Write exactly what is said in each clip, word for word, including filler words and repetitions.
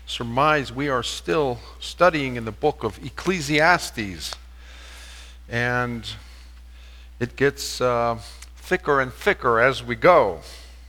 surmise we are still studying in the book of Ecclesiastes. And it gets uh, thicker and thicker as we go.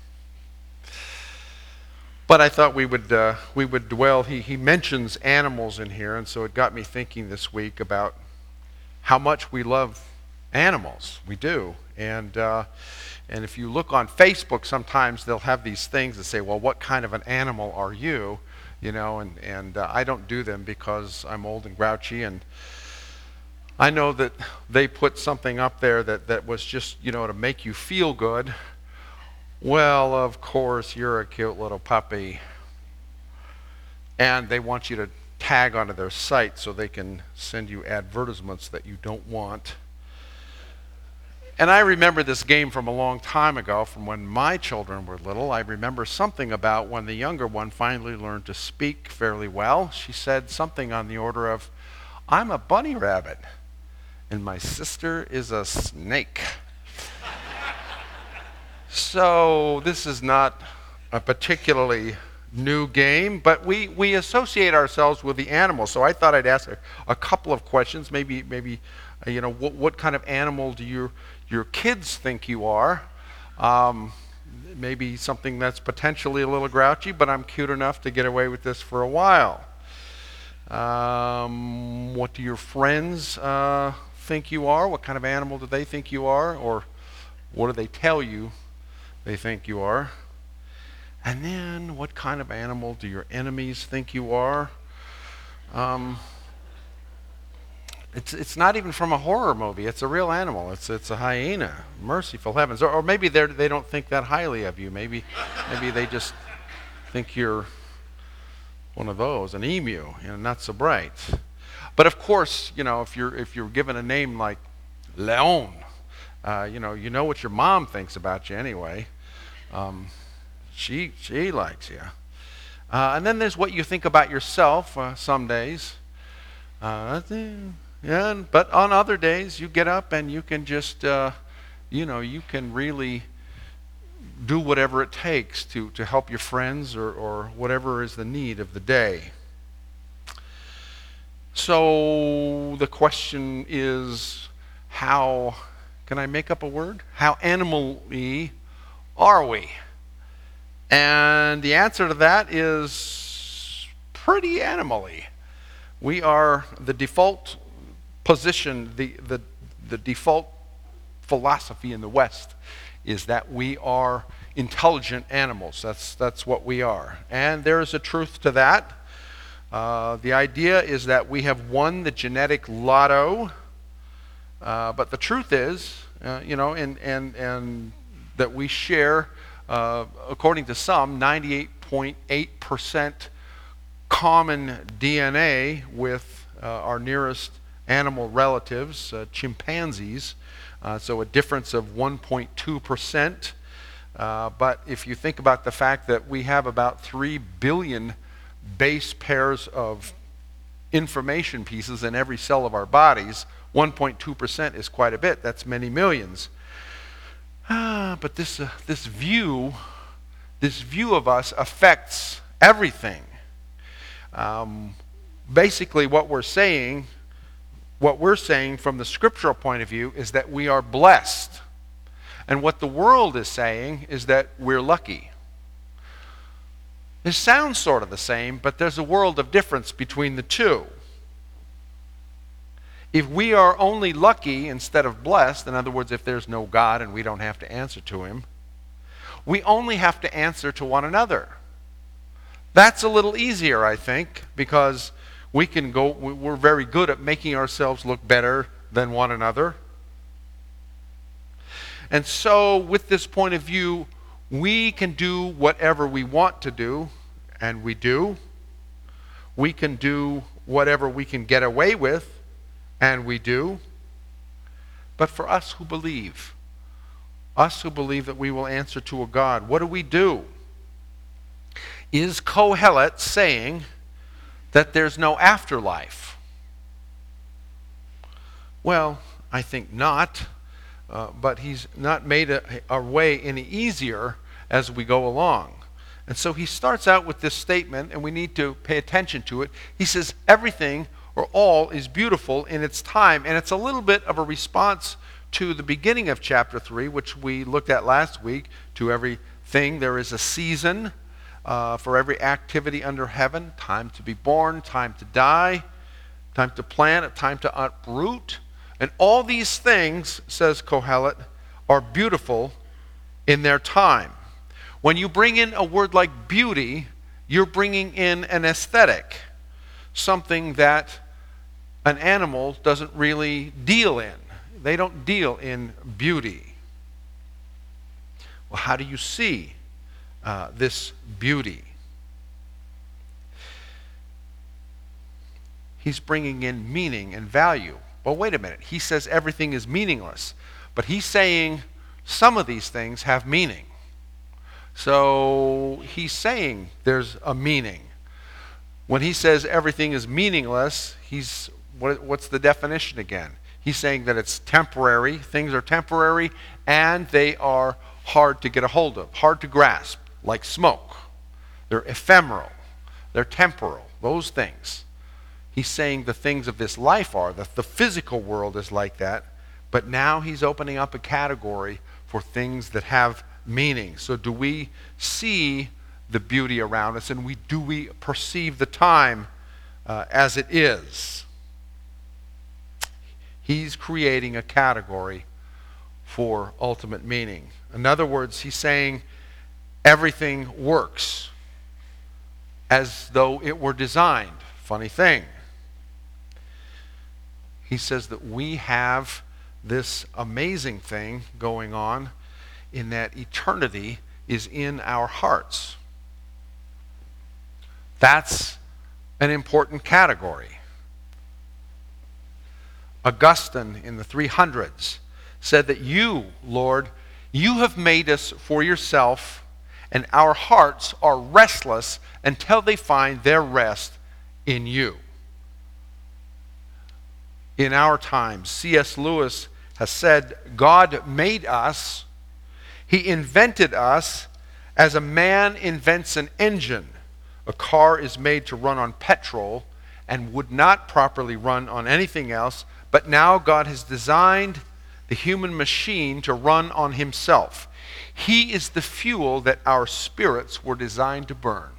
But I thought we would uh, we would dwell, he, he mentions animals in here, and so it got me thinking this week about how much we love animals. We do. And uh, and if you look on Facebook, sometimes they'll have these things that say, well, what kind of an animal are you? You know, and, and uh, I don't do them because I'm old and grouchy, and I know that they put something up there that, that was just, you know, to make you feel good. Well, of course, you're a cute little puppy. And they want you to tag onto their site so they can send you advertisements that you don't want. And I remember this game from a long time ago, from when my children were little. I remember something about when the younger one finally learned to speak fairly well. She said something on the order of, "I'm a bunny rabbit, and my sister is a snake." So this is not a particularly new game, but we, we associate ourselves with the animals. So I thought I'd ask a, a couple of questions. Maybe, maybe uh, you know, what, what kind of animal do your, your kids think you are? Um, maybe something that's potentially a little grouchy, but I'm cute enough to get away with this for a while. Um, what do your friends uh, think you are? What kind of animal do they think you are? Or what do they tell you they think you are? And then, what kind of animal do your enemies think you are? Um, it's it's not even from a horror movie. It's a real animal. It's it's a hyena. Merciful heavens! Or, or maybe they they don't think that highly of you. Maybe maybe they just think you're one of those, an emu, you know, not so bright. But of course, you know, if you're if you're given a name like Leon, uh, you know, you know what your mom thinks about you anyway. Um, She she likes you. Uh, and then there's what you think about yourself uh, some days. Uh, yeah, but on other days, you get up and you can just, uh, you know, you can really do whatever it takes to, to help your friends or, or whatever is the need of the day. So the question is, how, can I make up a word? How animal-y are we? And the answer to that is pretty animal-y. We are the default position, the, the, the default philosophy in the West is that we are intelligent animals. That's, that's what we are. And there is a truth to that. Uh, the idea is that we have won the genetic lotto, uh, but the truth is, uh, you know, and, and, and that we share, Uh, according to some, ninety-eight point eight percent common D N A with uh, our nearest animal relatives, uh, chimpanzees, uh, so a difference of one point two percent. Uh, but if you think about the fact that we have about three billion base pairs of information pieces in every cell of our bodies, one point two percent is quite a bit. That's many millions. Ah, but this uh, this view, this view of us affects everything. Um, basically, what we're saying, what we're saying from the scriptural point of view, is that we are blessed, and what the world is saying is that we're lucky. It sounds sort of the same, but there's a world of difference between the two. If we are only lucky instead of blessed, in other words, if there's no God and we don't have to answer to him, we only have to answer to one another. That's a little easier, I think, because we can go, we're very good at making ourselves look better than one another. And so, with this point of view, we can do whatever we want to do, and we do. We can do whatever we can get away with, and we do. But for us who believe, us who believe that we will answer to a God, what do we do? Is Kohelet saying that there's no afterlife? Well, I think not. Uh, but he's not made a, our way any easier as we go along. And so he starts out with this statement, and we need to pay attention to it. He says, everything or all is beautiful in its time. And it's a little bit of a response to the beginning of chapter three, which we looked at last week. To everything there is a season uh, for every activity under heaven. Time to be born, time to die, time to plant, a time to uproot. And all these things, says Kohelet, are beautiful in their time. When you bring in a word like beauty, you're bringing in an aesthetic, something that an animal doesn't really deal in. They don't deal in beauty. Well, how do you see uh, this beauty? He's bringing in meaning and value. Well, wait a minute. He says everything is meaningless, but he's saying some of these things have meaning. So he's saying there's a meaning. When he says everything is meaningless, he's what, what's the definition again? He's saying that it's temporary, things are temporary, and they are hard to get a hold of, hard to grasp, like smoke. They're ephemeral, they're temporal, those things. He's saying the things of this life are, that the physical world is like that, but now he's opening up a category for things that have meaning. So do we see the beauty around us, and we do we perceive the time uh, as it is? He's creating a category for ultimate meaning. In other words, he's saying everything works as though it were designed. Funny thing. He says that we have this amazing thing going on in that eternity is in our hearts. That's an important category. Augustine in the three hundreds said that you, Lord, you have made us for yourself, and our hearts are restless until they find their rest in you. In our times, C S Lewis has said, God made us, he invented us as a man invents an engine. A car is made to run on petrol and would not properly run on anything else, but now God has designed the human machine to run on himself. He is the fuel that our spirits were designed to burn,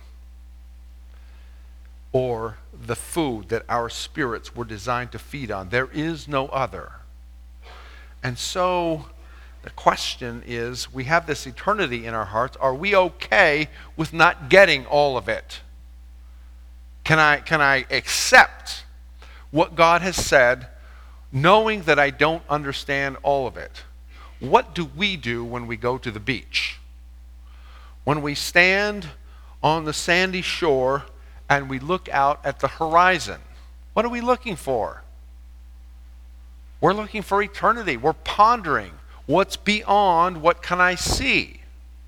or the food that our spirits were designed to feed on. There is no other. And so the question is, we have this eternity in our hearts. Are we okay with not getting all of it? Can I, can I accept what God has said, knowing that I don't understand all of it? What do we do when we go to the beach? When we stand on the sandy shore and we look out at the horizon, what are we looking for? We're looking for eternity. We're pondering what's beyond, what can I see?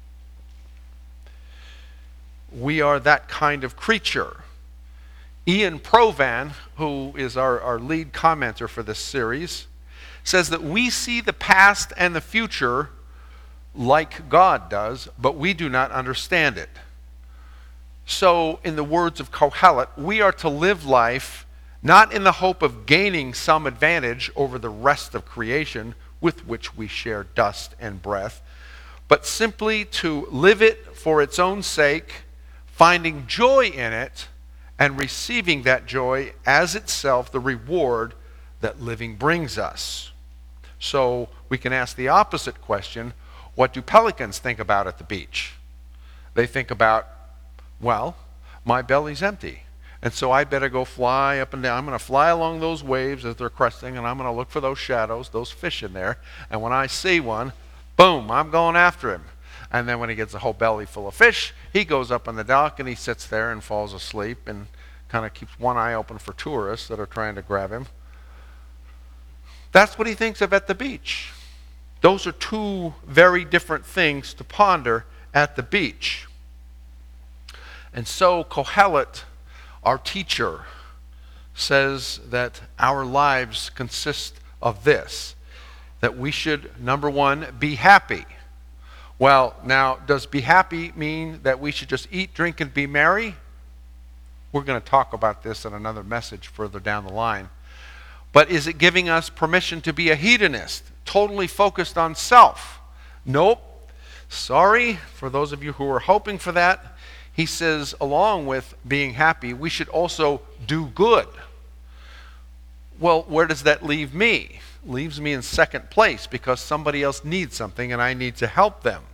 We are that kind of creature. Ian Provan, who is our, our lead commenter for this series, says that we see the past and the future like God does, but we do not understand it. So, in the words of Kohelet, we are to live life not in the hope of gaining some advantage over the rest of creation with which we share dust and breath, but simply to live it for its own sake, finding joy in it, and receiving that joy as itself the reward that living brings us. So we can ask the opposite question: what do pelicans think about at the beach? They think about, well, my belly's empty, and so I better go fly up and down. I'm going to fly along those waves as they're cresting, and I'm going to look for those shadows, those fish in there, and when I see one, boom, I'm going after him. And then when he gets a whole belly full of fish, he goes up on the dock and he sits there and falls asleep and kind of keeps one eye open for tourists that are trying to grab him. That's what he thinks of at the beach. Those are two very different things to ponder at the beach. And so Kohelet, our teacher, says that our lives consist of this, that we should, number one, be happy. Well, now, does be happy mean that we should just eat, drink, and be merry? We're going to talk about this in another message further down the line. But is it giving us permission to be a hedonist, totally focused on self? Nope. Sorry for those of you who are hoping for that. He says, along with being happy, we should also do good. Well, where does that leave me? Leaves me in second place because somebody else needs something and I need to help them.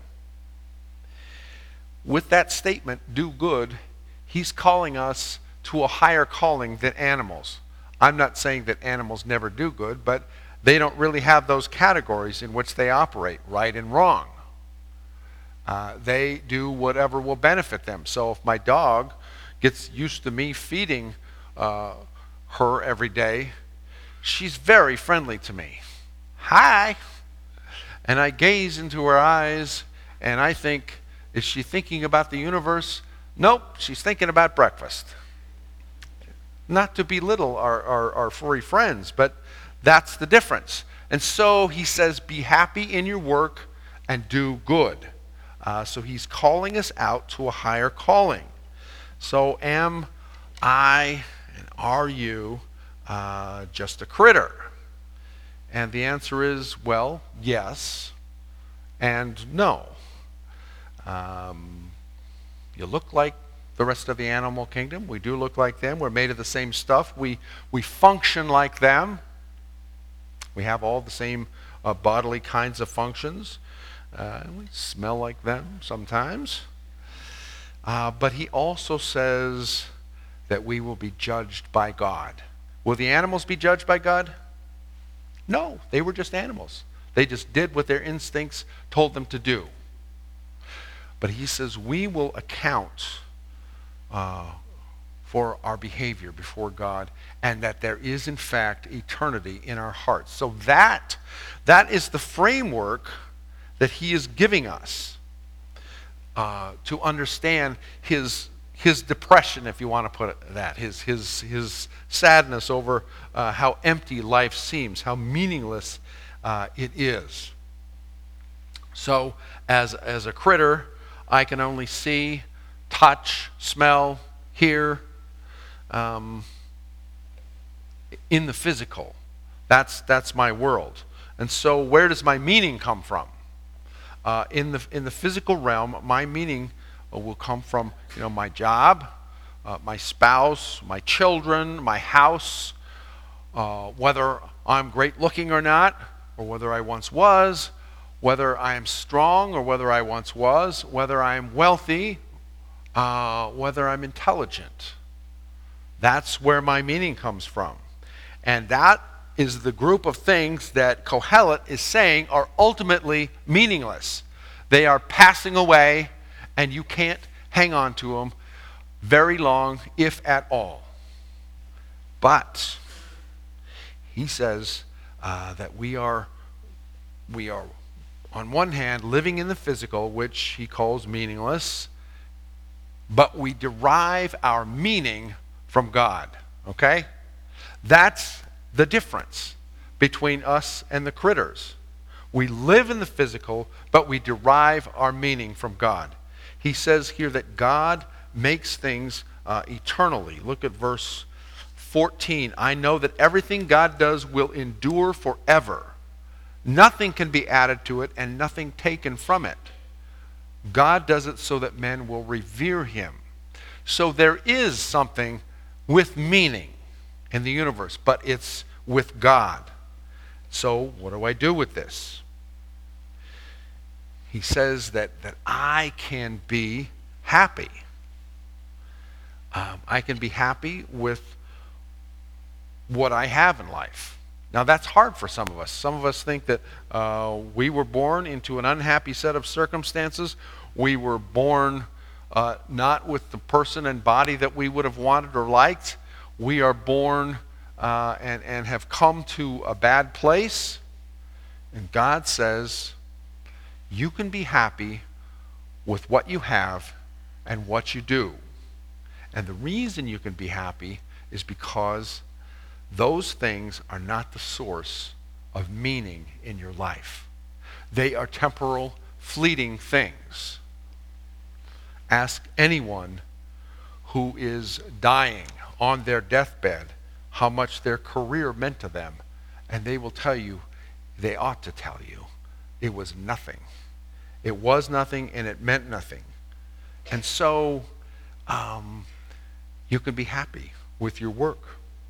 With that statement, do good, he's calling us to a higher calling than animals. I'm not saying that animals never do good, but they don't really have those categories in which they operate, right and wrong. Uh, they do whatever will benefit them. So if my dog gets used to me feeding uh, her every day, she's very friendly to me. Hi! And I gaze into her eyes and I think, is she thinking about the universe? Nope, she's thinking about breakfast. Not to belittle our, our, our furry friends, but that's the difference. And so he says, be happy in your work and do good. Uh, so he's calling us out to a higher calling. So am I and are you uh, just a critter? And the answer is, well, yes and no. Um, you look like the rest of the animal kingdom. We do look like them. We're made of the same stuff. We, we function like them. We have all the same uh, bodily kinds of functions. Uh, we smell like them sometimes. Uh, but he also says that we will be judged by God. Will the animals be judged by God? No, they were just animals. They just did what their instincts told them to do. But he says we will account uh, for our behavior before God, and that there is in fact eternity in our hearts. So that, that is the framework that he is giving us uh, to understand his his depression, if you want to put it that, his his his sadness over uh, how empty life seems, how meaningless uh, it is. So, as as a critter, I can only see, touch, smell, hear, um, in the physical. That's that's my world. And so, where does my meaning come from? Uh, in the in the physical realm, my meaning uh, will come from you know my job, uh, my spouse, my children, my house, uh, whether I'm great looking or not, or whether I once was, whether I am strong or whether I once was, whether I am wealthy, uh, whether I'm intelligent. That's where my meaning comes from, and that is the group of things that Kohelet is saying are ultimately meaningless. They are passing away, and you can't hang on to them very long, if at all. But he says uh, that we are, we are, on one hand, living in the physical, which he calls meaningless, but we derive our meaning from God. Okay? That's the difference between us and the critters. We live in the physical, but we derive our meaning from God. He says here that God makes things uh, eternally. Look at verse fourteen. I know that everything God does will endure forever. Nothing can be added to it and nothing taken from it. God does it so that men will revere him. So there is something with meaning in the universe, but it's with God. So what do I do with this? He says that, that I can be happy. Um, I can be happy with what I have in life. Now that's hard for some of us. Some of us think that uh, we were born into an unhappy set of circumstances. We were born uh, not with the person and body that we would have wanted or liked. We are born uh, and, and have come to a bad place. And God says, you can be happy with what you have and what you do. And the reason you can be happy is because those things are not the source of meaning in your life. They are temporal fleeting things. Ask anyone who is dying on their deathbed how much their career meant to them, and they will tell you, they ought to tell you, it was nothing. It was nothing and it meant nothing. And so um, you can be happy with your work.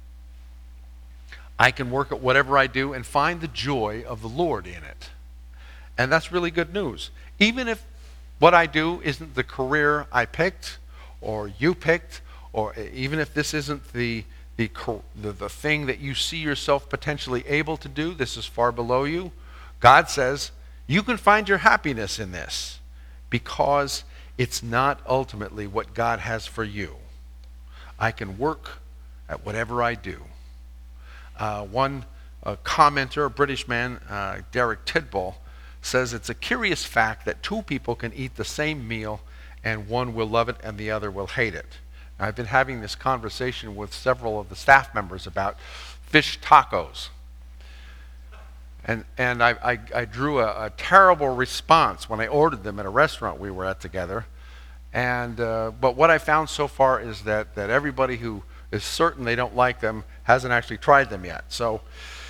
I can work at whatever I do and find the joy of the Lord in it. And that's really good news. Even if what I do isn't the career I picked or you picked, or even if this isn't the, the, the, the thing that you see yourself potentially able to do, this is far below you, God says you can find your happiness in this because it's not ultimately what God has for you. I can work at whatever I do. Uh, one uh, commenter, a British man, uh, Derek Tidball, says it's a curious fact that two people can eat the same meal and one will love it and the other will hate it. Now, I've been having this conversation with several of the staff members about fish tacos. And, and I, I, I drew a, a terrible response when I ordered them at a restaurant we were at together. And, uh, but what I found so far is that, that everybody who is certain they don't like them hasn't actually tried them yet. So,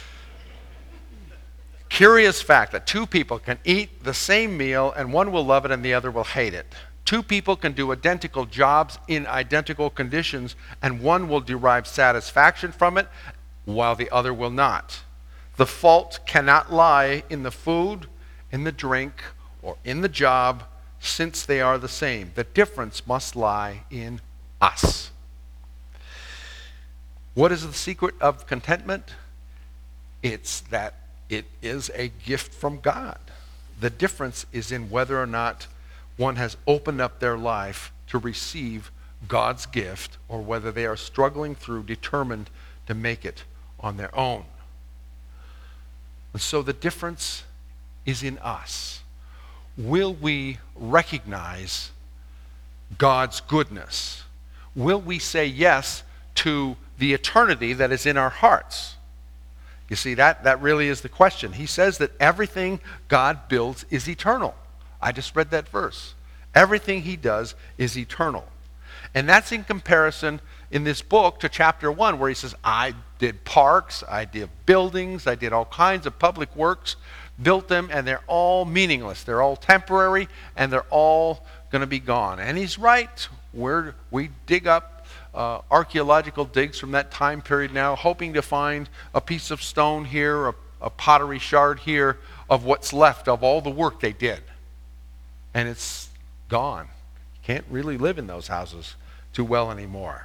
curious fact that two people can eat the same meal and one will love it and the other will hate it. Two people can do identical jobs in identical conditions and one will derive satisfaction from it while the other will not. The fault cannot lie in the food, in the drink, or in the job, since they are the same. The difference must lie in us. What is the secret of contentment? It's that it is a gift from God. The difference is in whether or not one has opened up their life to receive God's gift or whether they are struggling through, determined to make it on their own. And so the difference is in us. Will we recognize God's goodness? Will we say yes to the eternity that is in our hearts? You see, that, that really is the question. He says that everything God builds is eternal. I just read that verse. Everything he does is eternal. And that's in comparison in this book to chapter one, where he says, I did parks, I did buildings, I did all kinds of public works, built them, and they're all meaningless. They're all temporary, and they're all going to be gone. And he's right. We're, we dig up Uh, archaeological digs from that time period now, hoping to find a piece of stone here, a, a pottery shard here of what's left of all the work they did. And it's gone. You can't really live in those houses too well anymore.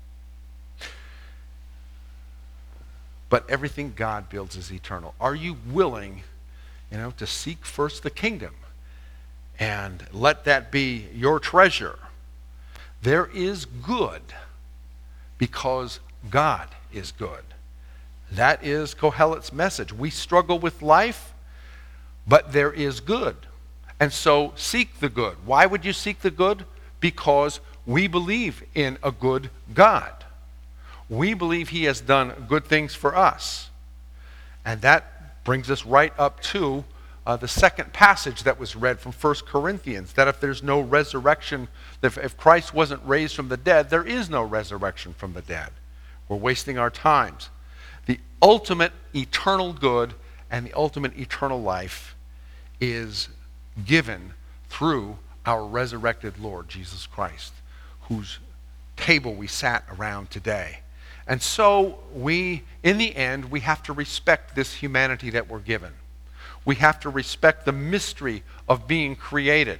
But everything God builds is eternal. Are you willing, you know, to seek first the kingdom and let that be your treasure? There is good because God is good. That is Kohelet's message. We struggle with life, but there is good. And so seek the good. Why would you seek the good? Because we believe in a good God. We believe he has done good things for us. And that brings us right up to Uh, the second passage that was read from First Corinthians, that if there's no resurrection, if, if Christ wasn't raised from the dead, there is no resurrection from the dead. We're wasting our times. The ultimate eternal good and the ultimate eternal life is given through our resurrected Lord, Jesus Christ, whose table we sat around today. And so we, in the end, we have to respect this humanity that we're given. We have to respect the mystery of being created.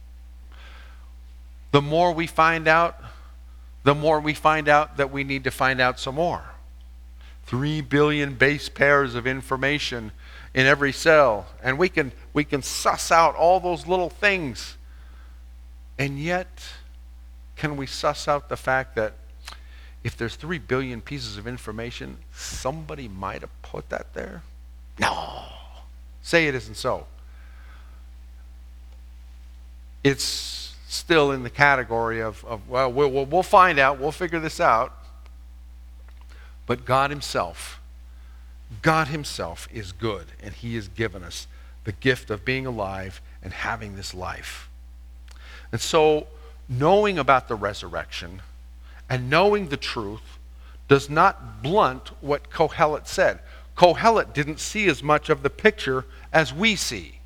The more we find out, the more we find out that we need to find out some more. Three billion base pairs of information in every cell. And we can, we can suss out all those little things. And yet, can we suss out the fact that if there's three billion pieces of information, somebody might have put that there? No. Say it isn't so. It's still in the category of, of well, well, we'll find out, we'll figure this out. But God himself, God himself is good, and he has given us the gift of being alive and having this life. And so, knowing about the resurrection and knowing the truth does not blunt what Kohelet said. Kohelet didn't see as much of the picture as we see.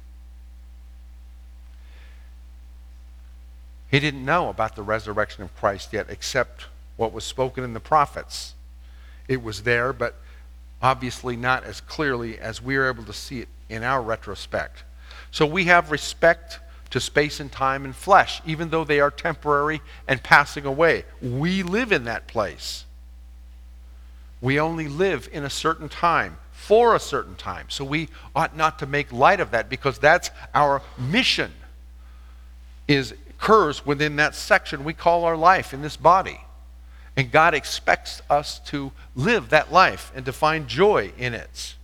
He didn't know about the resurrection of Christ yet, except what was spoken in the prophets. It was there, but obviously not as clearly as we are able to see it in our retrospect. So we have respect to space and time and flesh, even though they are temporary and passing away. We live in that place. We only live in a certain time, for a certain time. So we ought not to make light of that, because that's our mission, is occurs within that section we call our life in this body. And God expects us to live that life and to find joy in it.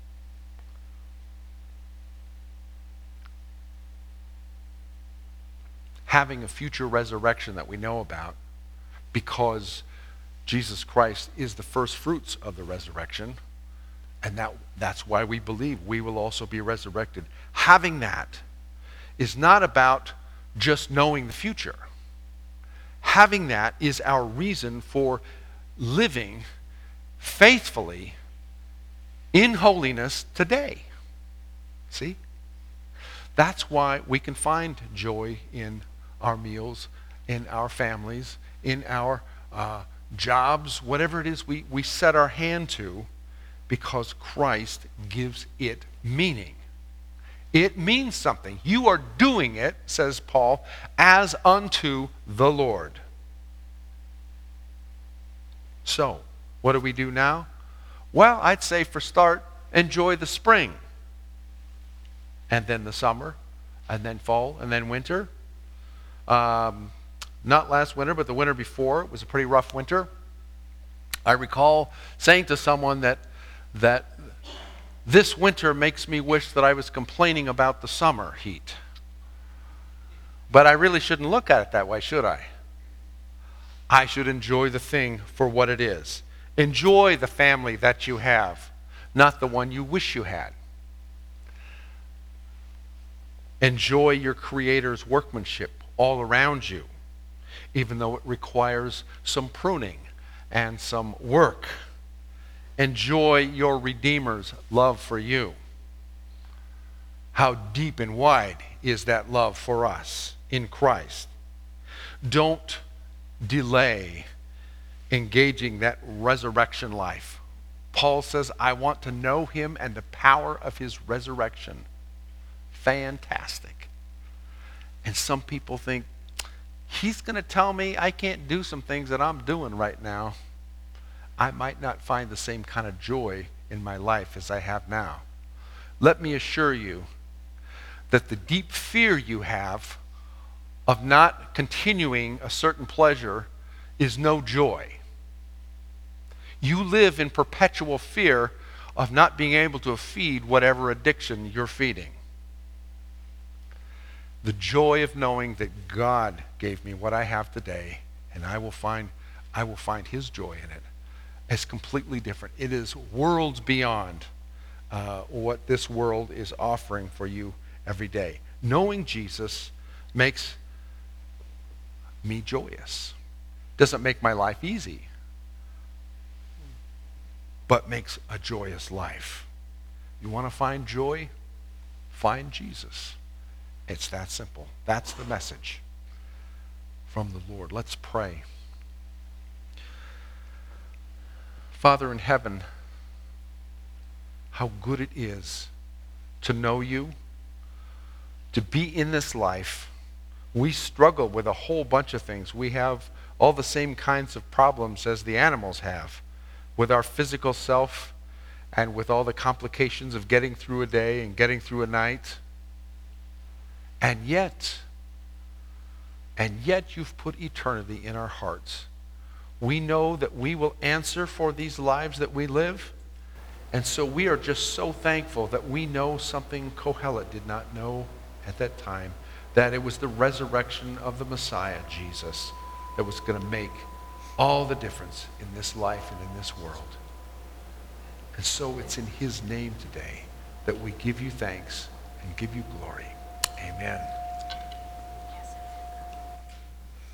Having a future resurrection that we know about, because Jesus Christ is the first fruits of the resurrection, and that, that's why we believe we will also be resurrected. Having that is not about just knowing the future. Having that is our reason for living faithfully in holiness today. See? That's why we can find joy in our meals, in our families, in our uh, jobs, whatever it is we, we set our hand to, because Christ gives it meaning. It means something. You are doing it, says Paul, as unto the Lord. So, what do we do now? Well, I'd say for start, enjoy the spring. And then the summer, and then fall, and then winter. Um, not last winter, but the winter before. It was a pretty rough winter. I recall saying to someone that that this winter makes me wish that I was complaining about the summer heat. But I really shouldn't look at it that way, should I? I should enjoy the thing for what it is. Enjoy the family that you have, not the one you wish you had. Enjoy your Creator's workmanship all around you, even though it requires some pruning and some work. Enjoy your Redeemer's love for you. How deep and wide is that love for us in Christ? Don't delay engaging that resurrection life. Paul says, I want to know him and the power of his resurrection. Fantastic. And some people think, he's going to tell me I can't do some things that I'm doing right now. I might not find the same kind of joy in my life as I have now. Let me assure you that the deep fear you have of not continuing a certain pleasure is no joy. You live in perpetual fear of not being able to feed whatever addiction you're feeding. The joy of knowing that God gave me what I have today, and I will find I will find his joy in it, is completely different. It is worlds beyond uh, what this world is offering for you every day. Knowing Jesus makes me joyous. Doesn't make my life easy, but makes a joyous life. You want to find joy? Find Jesus. It's that simple. That's the message from the Lord. Let's pray. Father in heaven, how good it is to know you, to be in this life. We struggle with a whole bunch of things. We have all the same kinds of problems as the animals have, with our physical self and with all the complications of getting through a day and getting through a night. And yet, and yet you've put eternity in our hearts. We know that we will answer for these lives that we live. And so we are just so thankful that we know something Kohelet did not know at that time, that it was the resurrection of the Messiah, Jesus, that was going to make all the difference in this life and in this world. And so it's in his name today that we give you thanks and give you glory. Amen.